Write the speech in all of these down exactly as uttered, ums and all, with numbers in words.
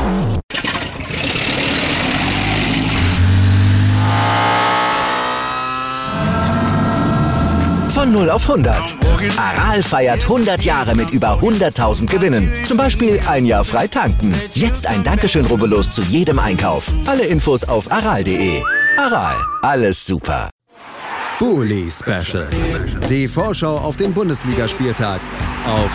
Von null auf hundert. Aral feiert hundert Jahre mit über hunderttausend Gewinnen. Zum Beispiel ein Jahr frei tanken. Jetzt ein Dankeschön, rubbellos zu jedem Einkauf. Alle Infos auf aral punkt de. Aral, alles super. Bully Special. Die Vorschau auf den Bundesligaspieltag auf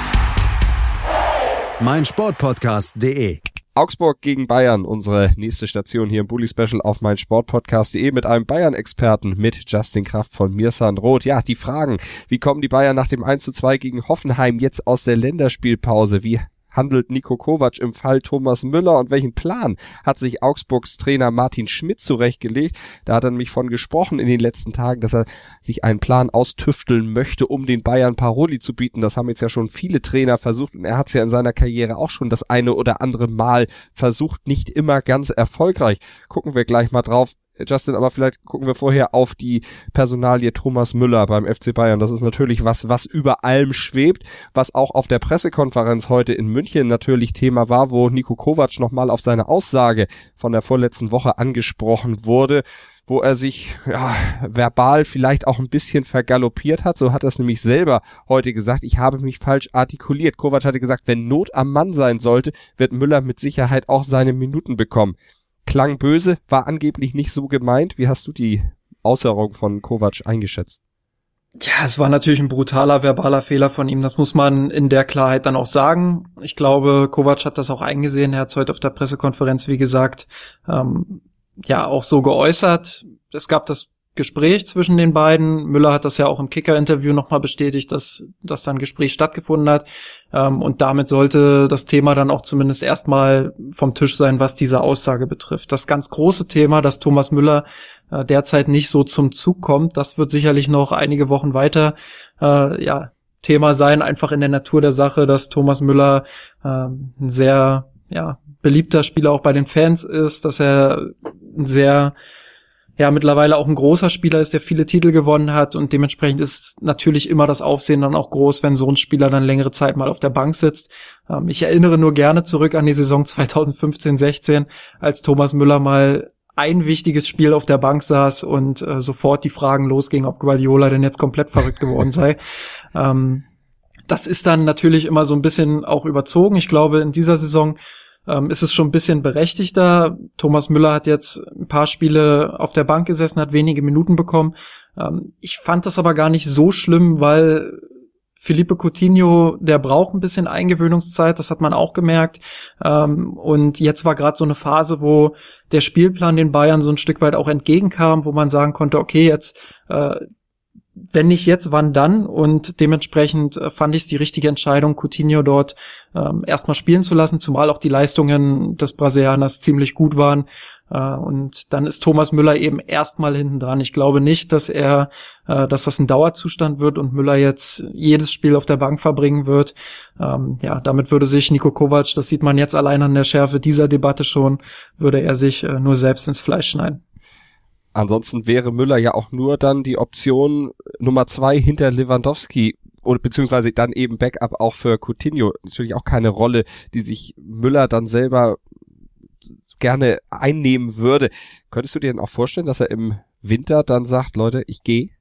meinsportpodcast punkt de. Augsburg gegen Bayern, unsere nächste Station hier im Bully Special auf meinsportpodcast punkt de mit einem Bayern-Experten, mit Justin Kraft von Mirsan Roth. Ja, die Fragen, wie kommen die Bayern nach dem eins zu zwei gegen Hoffenheim jetzt aus der Länderspielpause? Wie handelt Niko Kovac im Fall Thomas Müller und welchen Plan hat sich Augsburgs Trainer Martin Schmidt zurechtgelegt? Da hat er nämlich von gesprochen in den letzten Tagen, dass er sich einen Plan austüfteln möchte, um den Bayern Paroli zu bieten. Das haben jetzt ja schon viele Trainer versucht und er hat es ja in seiner Karriere auch schon das eine oder andere Mal versucht, nicht immer ganz erfolgreich. Gucken wir gleich mal drauf. Justin, aber vielleicht gucken wir vorher auf die Personalie Thomas Müller beim F C Bayern. Das ist natürlich was, was über allem schwebt, was auch auf der Pressekonferenz heute in München natürlich Thema war, wo Niko Kovac nochmal auf seine Aussage von der vorletzten Woche angesprochen wurde, wo er sich ja, verbal vielleicht auch ein bisschen vergaloppiert hat. So hat er es nämlich selber heute gesagt. Ich habe mich falsch artikuliert. Kovac hatte gesagt, wenn Not am Mann sein sollte, wird Müller mit Sicherheit auch seine Minuten bekommen. Klang böse, war angeblich nicht so gemeint. Wie hast du die Äußerung von Kovac eingeschätzt? Ja, es war natürlich ein brutaler verbaler Fehler von ihm. Das muss man in der Klarheit dann auch sagen. Ich glaube, Kovac hat das auch eingesehen. Er hat es heute auf der Pressekonferenz, wie gesagt, ähm, ja auch so geäußert. Es gab das Gespräch zwischen den beiden. Müller hat das ja auch im Kicker-Interview nochmal bestätigt, dass, dass da ein Gespräch stattgefunden hat. Ähm, und damit sollte das Thema dann auch zumindest erstmal vom Tisch sein, was diese Aussage betrifft. Das ganz große Thema, dass Thomas Müller äh, derzeit nicht so zum Zug kommt, das wird sicherlich noch einige Wochen weiter äh, ja Thema sein, einfach in der Natur der Sache, dass Thomas Müller äh, ein sehr ja beliebter Spieler auch bei den Fans ist, dass er ein sehr ja mittlerweile auch ein großer Spieler ist, der viele Titel gewonnen hat und dementsprechend ist natürlich immer das Aufsehen dann auch groß, wenn so ein Spieler dann längere Zeit mal auf der Bank sitzt. Ähm, ich erinnere nur gerne zurück an die Saison zweitausendfünfzehn sechzehn, als Thomas Müller mal ein wichtiges Spiel auf der Bank saß und äh, sofort die Fragen losgingen, ob Guardiola denn jetzt komplett verrückt geworden sei. Ähm, das ist dann natürlich immer so ein bisschen auch überzogen. Ich glaube, in dieser Saison Ähm, ist es schon ein bisschen berechtigter. Thomas Müller hat jetzt ein paar Spiele auf der Bank gesessen, hat wenige Minuten bekommen. Ähm, ich fand das aber gar nicht so schlimm, weil Philippe Coutinho, der braucht ein bisschen Eingewöhnungszeit, das hat man auch gemerkt. Ähm, und jetzt war gerade so eine Phase, wo der Spielplan den Bayern so ein Stück weit auch entgegenkam, wo man sagen konnte, okay, jetzt äh, wenn nicht jetzt, wann dann? Und dementsprechend äh, fand ich es die richtige Entscheidung, Coutinho dort ähm, erstmal spielen zu lassen, zumal auch die Leistungen des Brasilianers ziemlich gut waren. Äh, und dann ist Thomas Müller eben erstmal hinten dran. Ich glaube nicht, dass er, äh, dass das ein Dauerzustand wird und Müller jetzt jedes Spiel auf der Bank verbringen wird. Ähm, ja, damit würde sich Niko Kovac, das sieht man jetzt allein an der Schärfe dieser Debatte schon, würde er sich äh, nur selbst ins Fleisch schneiden. Ansonsten wäre Müller ja auch nur dann die Option Nummer zwei hinter Lewandowski oder beziehungsweise dann eben Backup auch für Coutinho. Natürlich auch keine Rolle, die sich Müller dann selber gerne einnehmen würde. Könntest du dir denn auch vorstellen, dass er im Winter dann sagt, Leute, ich gehe?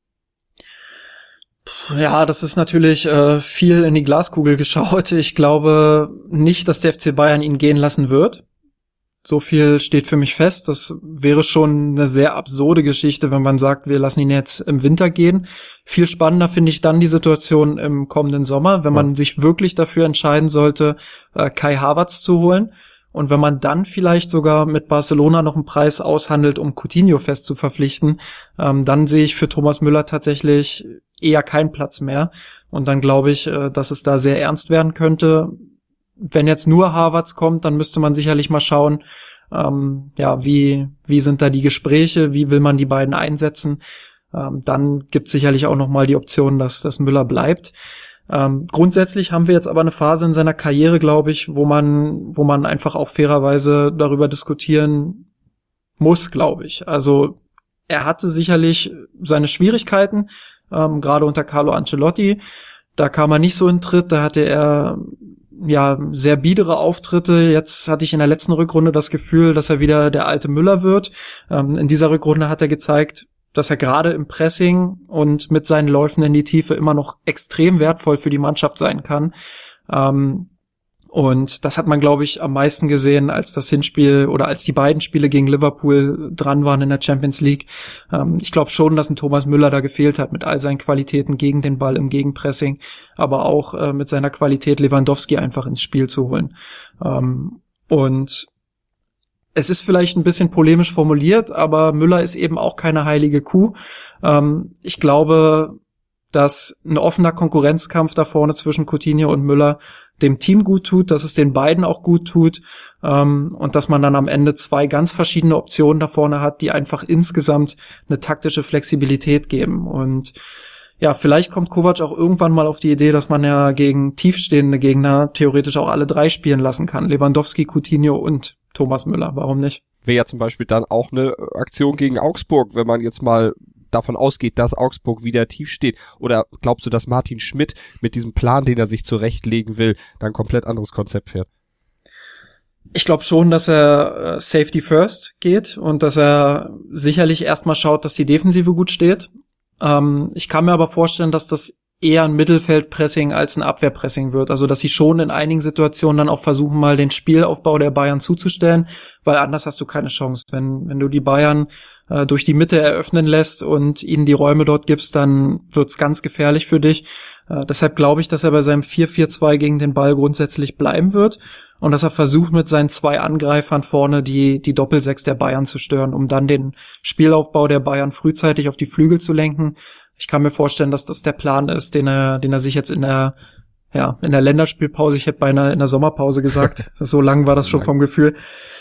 Ja, das ist natürlich äh, viel in die Glaskugel geschaut. Ich glaube nicht, dass der F C Bayern ihn gehen lassen wird. So viel steht für mich fest. Das wäre schon eine sehr absurde Geschichte, wenn man sagt, wir lassen ihn jetzt im Winter gehen. Viel spannender finde ich dann die Situation im kommenden Sommer, wenn man ja. sich wirklich dafür entscheiden sollte, äh, Kai Havertz zu holen. Und wenn man dann vielleicht sogar mit Barcelona noch einen Preis aushandelt, um Coutinho fest zu verpflichten, ähm, dann sehe ich für Thomas Müller tatsächlich eher keinen Platz mehr. Und dann glaube ich, äh, dass es da sehr ernst werden könnte. Wenn jetzt nur Havertz kommt, dann müsste man sicherlich mal schauen, ähm, ja, wie wie sind da die Gespräche, wie will man die beiden einsetzen. Ähm, dann gibt es sicherlich auch noch mal die Option, dass, dass Müller bleibt. Ähm, grundsätzlich haben wir jetzt aber eine Phase in seiner Karriere, glaube ich, wo man wo man einfach auch fairerweise darüber diskutieren muss, glaube ich. Also er hatte sicherlich seine Schwierigkeiten, ähm, gerade unter Carlo Ancelotti. Da kam er nicht so in Tritt, da hatte er ja, sehr biedere Auftritte. Jetzt hatte ich in der letzten Rückrunde das Gefühl, dass er wieder der alte Müller wird. Ähm, in dieser Rückrunde hat er gezeigt, dass er gerade im Pressing und mit seinen Läufen in die Tiefe immer noch extrem wertvoll für die Mannschaft sein kann. Ähm, und das hat man, glaube ich, am meisten gesehen, als das Hinspiel oder als die beiden Spiele gegen Liverpool dran waren in der Champions League. Ähm, ich glaube schon, dass ein Thomas Müller da gefehlt hat mit all seinen Qualitäten gegen den Ball im Gegenpressing, aber auch äh, mit seiner Qualität Lewandowski einfach ins Spiel zu holen. Ähm, und es ist vielleicht ein bisschen polemisch formuliert, aber Müller ist eben auch keine heilige Kuh. Ähm, ich glaube, dass ein offener Konkurrenzkampf da vorne zwischen Coutinho und Müller dem Team gut tut, dass es den beiden auch gut tut, ähm, und dass man dann am Ende zwei ganz verschiedene Optionen da vorne hat, die einfach insgesamt eine taktische Flexibilität geben. Und ja, vielleicht kommt Kovac auch irgendwann mal auf die Idee, dass man ja gegen tiefstehende Gegner theoretisch auch alle drei spielen lassen kann. Lewandowski, Coutinho und Thomas Müller. Warum nicht? Wäre ja zum Beispiel dann auch eine Aktion gegen Augsburg, wenn man jetzt mal davon ausgeht, dass Augsburg wieder tief steht. Oder glaubst du, dass Martin Schmidt mit diesem Plan, den er sich zurechtlegen will, dann ein komplett anderes Konzept fährt? Ich glaube schon, dass er äh, Safety First geht und dass er sicherlich erstmal schaut, dass die Defensive gut steht. Ähm, ich kann mir aber vorstellen, dass das eher ein Mittelfeldpressing als ein Abwehrpressing wird. Also, dass sie schon in einigen Situationen dann auch versuchen, mal den Spielaufbau der Bayern zuzustellen, weil anders hast du keine Chance. Wenn, wenn du die Bayern äh, durch die Mitte eröffnen lässt und ihnen die Räume dort gibst, dann wird's ganz gefährlich für dich. Äh, deshalb glaube ich, dass er bei seinem vier vier zwei gegen den Ball grundsätzlich bleiben wird und dass er versucht, mit seinen zwei Angreifern vorne die, die Doppelsechs der Bayern zu stören, um dann den Spielaufbau der Bayern frühzeitig auf die Flügel zu lenken. Ich kann mir vorstellen, dass das der Plan ist, den er, den er sich jetzt in der, ja, in der Länderspielpause, ich hätte beinahe in der Sommerpause gesagt, so lang war das schon vom Gefühl.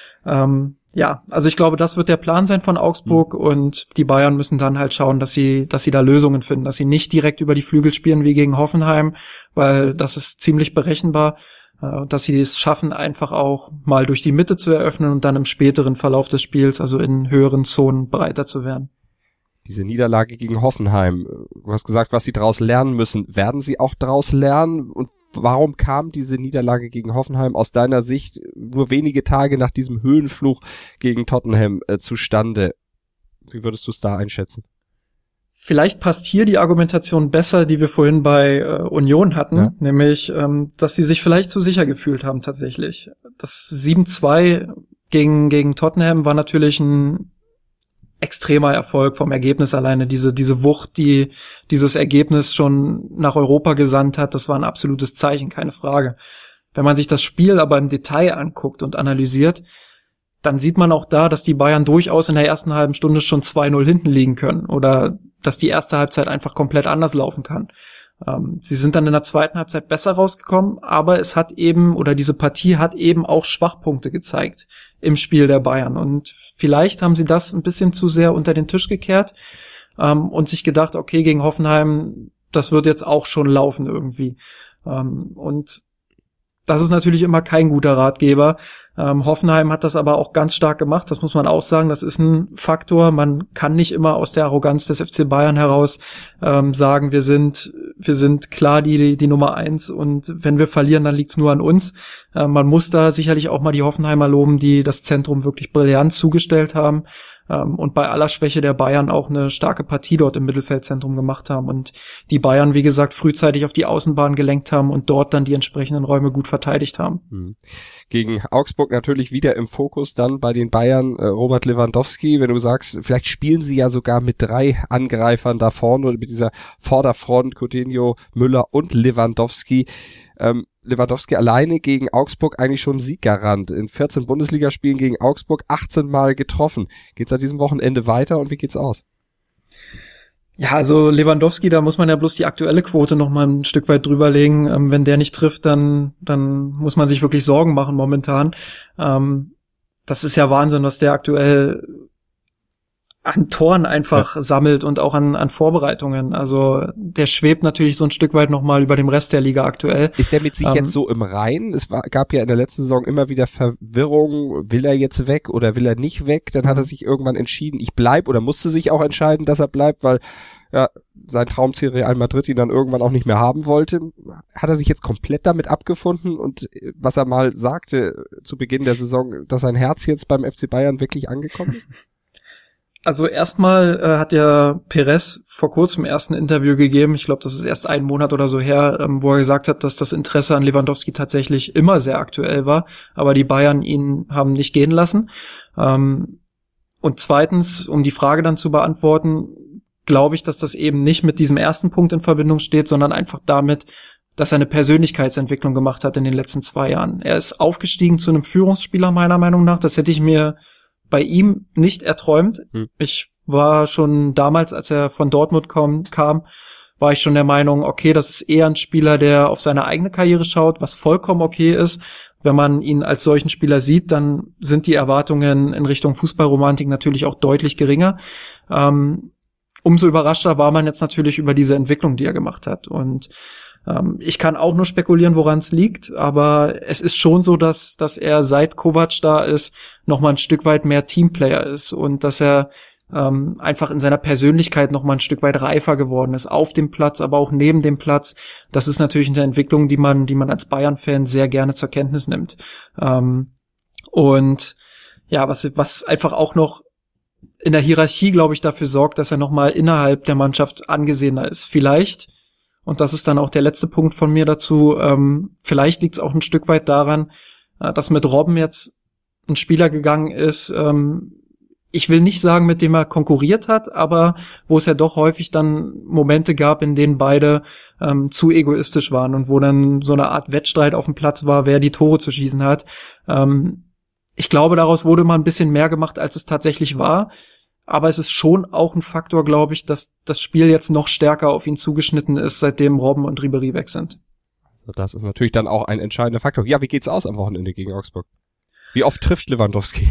Ähm, ja, also ich glaube, das wird der Plan sein von Augsburg, mhm. und die Bayern müssen dann halt schauen, dass sie, dass sie da Lösungen finden, dass sie nicht direkt über die Flügel spielen wie gegen Hoffenheim, weil das ist ziemlich berechenbar, äh, dass sie es schaffen, einfach auch mal durch die Mitte zu eröffnen und dann im späteren Verlauf des Spiels, also in höheren Zonen, breiter zu werden. Diese Niederlage gegen Hoffenheim, du hast gesagt, was sie daraus lernen müssen. Werden sie auch daraus lernen? Und warum kam diese Niederlage gegen Hoffenheim aus deiner Sicht nur wenige Tage nach diesem Höhenflug gegen Tottenham äh, zustande? Wie würdest du es da einschätzen? Vielleicht passt hier die Argumentation besser, die wir vorhin bei äh, Union hatten, ja. nämlich, ähm, dass sie sich vielleicht zu sicher gefühlt haben tatsächlich. Das sieben zwei gegen gegen Tottenham war natürlich ein extremer Erfolg vom Ergebnis alleine. Diese diese Wucht, die dieses Ergebnis schon nach Europa gesandt hat, das war ein absolutes Zeichen, keine Frage. Wenn man sich das Spiel aber im Detail anguckt und analysiert, dann sieht man auch da, dass die Bayern durchaus in der ersten halben Stunde schon zwei null hinten liegen können oder dass die erste Halbzeit einfach komplett anders laufen kann. Ähm, sie sind dann in der zweiten Halbzeit besser rausgekommen, aber es hat eben, oder diese Partie hat eben auch Schwachpunkte gezeigt im Spiel der Bayern. Und vielleicht haben sie das ein bisschen zu sehr unter den Tisch gekehrt ähm, und sich gedacht, okay, gegen Hoffenheim, das wird jetzt auch schon laufen irgendwie. Ähm, und das ist natürlich immer kein guter Ratgeber. Ähm, Hoffenheim hat das aber auch ganz stark gemacht, das muss man auch sagen, das ist ein Faktor. Man kann nicht immer aus der Arroganz des F C Bayern heraus ähm, sagen, wir sind wir sind klar die, die die Nummer eins und wenn wir verlieren, dann liegt's nur an uns. Äh, man muss da sicherlich auch mal die Hoffenheimer loben, die das Zentrum wirklich brillant zugestellt haben ähm, und bei aller Schwäche der Bayern auch eine starke Partie dort im Mittelfeldzentrum gemacht haben und die Bayern, wie gesagt, frühzeitig auf die Außenbahn gelenkt haben und dort dann die entsprechenden Räume gut verteidigt haben. Mhm. Gegen Augsburg natürlich wieder im Fokus dann bei den Bayern äh, Robert Lewandowski, wenn du sagst, vielleicht spielen sie ja sogar mit drei Angreifern da vorne oder mit dieser Vorderfront, Coutinho, Müller und Lewandowski. Ähm, Lewandowski alleine gegen Augsburg eigentlich schon Sieggarant. In vierzehn Bundesligaspielen gegen Augsburg achtzehn Mal getroffen. Geht's an diesem Wochenende weiter und wie geht's aus? Ja, also Lewandowski, da muss man ja bloß die aktuelle Quote noch mal ein Stück weit drüberlegen. Ähm, wenn der nicht trifft, dann dann muss man sich wirklich Sorgen machen momentan. Ähm, das ist ja Wahnsinn, was der aktuell an Toren einfach ja. sammelt und auch an, an Vorbereitungen. Also der schwebt natürlich so ein Stück weit nochmal über dem Rest der Liga aktuell. Ist der mit sich ähm, jetzt so im Reinen? Es war, gab ja in der letzten Saison immer wieder Verwirrung, will er jetzt weg oder will er nicht weg? Dann hat er sich irgendwann entschieden, ich bleib, oder musste sich auch entscheiden, dass er bleibt, weil ja sein Traumziel Real Madrid ihn dann irgendwann auch nicht mehr haben wollte. Hat er sich jetzt komplett damit abgefunden und was er mal sagte zu Beginn der Saison, dass sein Herz jetzt beim F C Bayern wirklich angekommen ist? Also erstmal äh, hat ja Perez vor kurzem erst ein Interview gegeben, ich glaube, das ist erst einen Monat oder so her, ähm, wo er gesagt hat, dass das Interesse an Lewandowski tatsächlich immer sehr aktuell war, aber die Bayern ihn haben nicht gehen lassen. Ähm, und zweitens, um die Frage dann zu beantworten, glaube ich, dass das eben nicht mit diesem ersten Punkt in Verbindung steht, sondern einfach damit, dass er eine Persönlichkeitsentwicklung gemacht hat in den letzten zwei Jahren. Er ist aufgestiegen zu einem Führungsspieler meiner Meinung nach, das hätte ich mir bei ihm nicht erträumt. Hm. Ich war schon damals, als er von Dortmund kam, kam, war ich schon der Meinung, okay, das ist eher ein Spieler, der auf seine eigene Karriere schaut, was vollkommen okay ist. Wenn man ihn als solchen Spieler sieht, dann sind die Erwartungen in Richtung Fußballromantik natürlich auch deutlich geringer. Ähm, umso überraschter war man jetzt natürlich über diese Entwicklung, die er gemacht hat. Und ähm, ich kann auch nur spekulieren, woran es liegt, aber es ist schon so, dass dass er seit Kovac da ist, noch mal ein Stück weit mehr Teamplayer ist und dass er ähm, einfach in seiner Persönlichkeit noch mal ein Stück weit reifer geworden ist, auf dem Platz, aber auch neben dem Platz. Das ist natürlich eine Entwicklung, die man die man als Bayern-Fan sehr gerne zur Kenntnis nimmt. Ähm, und ja, was was einfach auch noch in der Hierarchie, glaube ich, dafür sorgt, dass er noch mal innerhalb der Mannschaft angesehener ist. Vielleicht, und das ist dann auch der letzte Punkt von mir dazu, ähm, vielleicht liegt es auch ein Stück weit daran, äh, dass mit Robben jetzt ein Spieler gegangen ist, ähm, ich will nicht sagen, mit dem er konkurriert hat, aber wo es ja doch häufig dann Momente gab, in denen beide ähm, zu egoistisch waren und wo dann so eine Art Wettstreit auf dem Platz war, wer die Tore zu schießen hat. Ähm, ich glaube, daraus wurde mal ein bisschen mehr gemacht, als es tatsächlich war. Aber es ist schon auch ein Faktor, glaube ich, dass das Spiel jetzt noch stärker auf ihn zugeschnitten ist, seitdem Robben und Ribéry weg sind. Also das ist natürlich dann auch ein entscheidender Faktor. Ja, wie geht's aus am Wochenende gegen Augsburg? Wie oft trifft Lewandowski?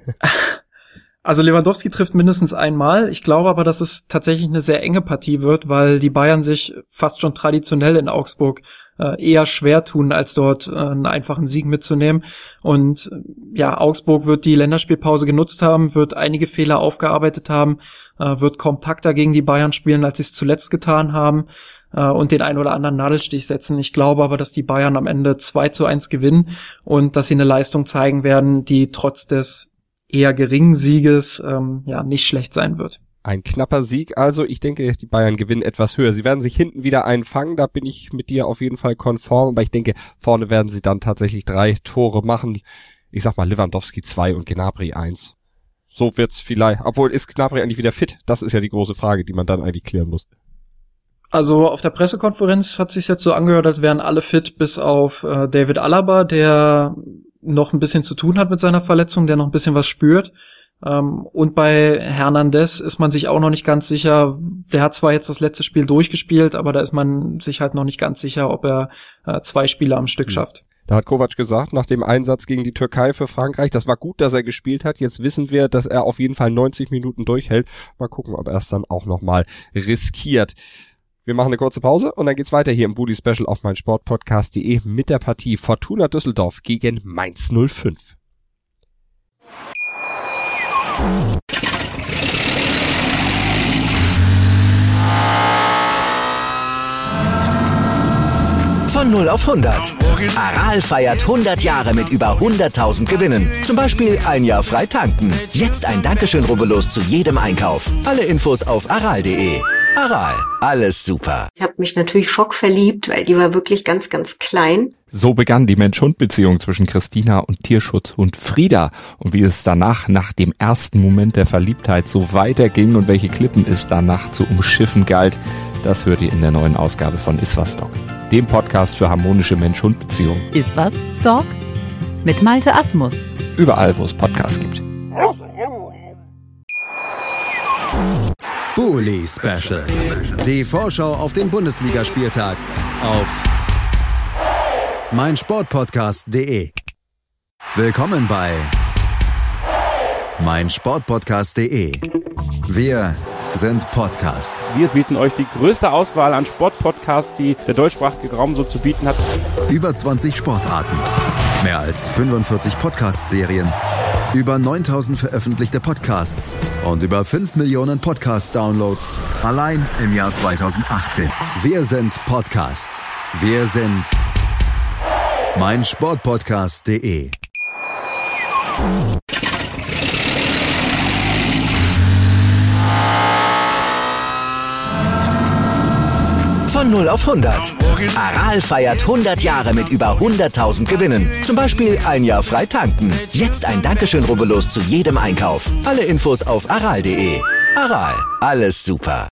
Also Lewandowski trifft mindestens einmal. Ich glaube aber, dass es tatsächlich eine sehr enge Partie wird, weil die Bayern sich fast schon traditionell in Augsburg äh, eher schwer tun, als dort äh, einen einfachen Sieg mitzunehmen. Und ja, Augsburg wird die Länderspielpause genutzt haben, wird einige Fehler aufgearbeitet haben, äh, wird kompakter gegen die Bayern spielen, als sie es zuletzt getan haben, äh, und den ein oder anderen Nadelstich setzen. Ich glaube aber, dass die Bayern am Ende zwei zu eins gewinnen und dass sie eine Leistung zeigen werden, die trotz des eher geringen Sieges ähm, ja nicht schlecht sein wird. Ein knapper Sieg, also ich denke, die Bayern gewinnen etwas höher. Sie werden sich hinten wieder einfangen, da bin ich mit dir auf jeden Fall konform, aber ich denke, vorne werden sie dann tatsächlich drei Tore machen. Ich sag mal Lewandowski zwei und Gnabry eins. So wird's vielleicht, obwohl ist Gnabry eigentlich wieder fit? Das ist ja die große Frage, die man dann eigentlich klären muss. Also auf der Pressekonferenz hat sich jetzt so angehört, als wären alle fit, bis auf äh, David Alaba, der noch ein bisschen zu tun hat mit seiner Verletzung, der noch ein bisschen was spürt. Ähm, und bei Hernandez ist man sich auch noch nicht ganz sicher. Der hat zwar jetzt das letzte Spiel durchgespielt, aber da ist man sich halt noch nicht ganz sicher, ob er äh, zwei Spiele am Stück schafft. Da hat Kovac gesagt, nach dem Einsatz gegen die Türkei für Frankreich, das war gut, dass er gespielt hat. Jetzt wissen wir, dass er auf jeden Fall neunzig Minuten durchhält. Mal gucken, ob er es dann auch nochmal riskiert. Wir machen eine kurze Pause und dann geht's weiter hier im Bully Special auf meinsportpodcast punkt de mit der Partie Fortuna Düsseldorf gegen Mainz null fünf. Von null auf hundert. Aral feiert hundert Jahre mit über hunderttausend Gewinnen. Zum Beispiel ein Jahr frei tanken. Jetzt ein Dankeschön, rubbellos zu jedem Einkauf. Alle Infos auf aral punkt de. Aral, alles super. Ich habe mich natürlich schockverliebt, weil die war wirklich ganz, ganz klein. So begann die Mensch-Hund-Beziehung zwischen Christina und Tierschutzhund Frieda. Und wie es danach, nach dem ersten Moment der Verliebtheit, so weiterging und welche Klippen es danach zu umschiffen galt, das hört ihr in der neuen Ausgabe von Iswas Dog, dem Podcast für harmonische Mensch-Hund-Beziehungen. Iswas Dog mit Malte Asmus. Überall, wo es Podcasts gibt. Bully Special. Die Vorschau auf den Bundesligaspieltag auf meinsportpodcast punkt de. Willkommen bei mein Sportpodcast punkt de. Wir sind Podcast. Wir bieten euch die größte Auswahl an Sportpodcasts, die der deutschsprachige Raum so zu bieten hat. Über zwanzig Sportarten, mehr als fünfundvierzig Podcast-Serien, über neuntausend veröffentlichte Podcasts und über fünf Millionen Podcast-Downloads allein im Jahr zweitausendachtzehn. Wir sind Podcast. Wir sind mein Sportpodcast punkt de. Von null auf hundert. Aral feiert hundert Jahre mit über hunderttausend Gewinnen. Zum Beispiel ein Jahr frei tanken. Jetzt ein Dankeschön, rubbellos zu jedem Einkauf. Alle Infos auf aral punkt de. Aral, alles super.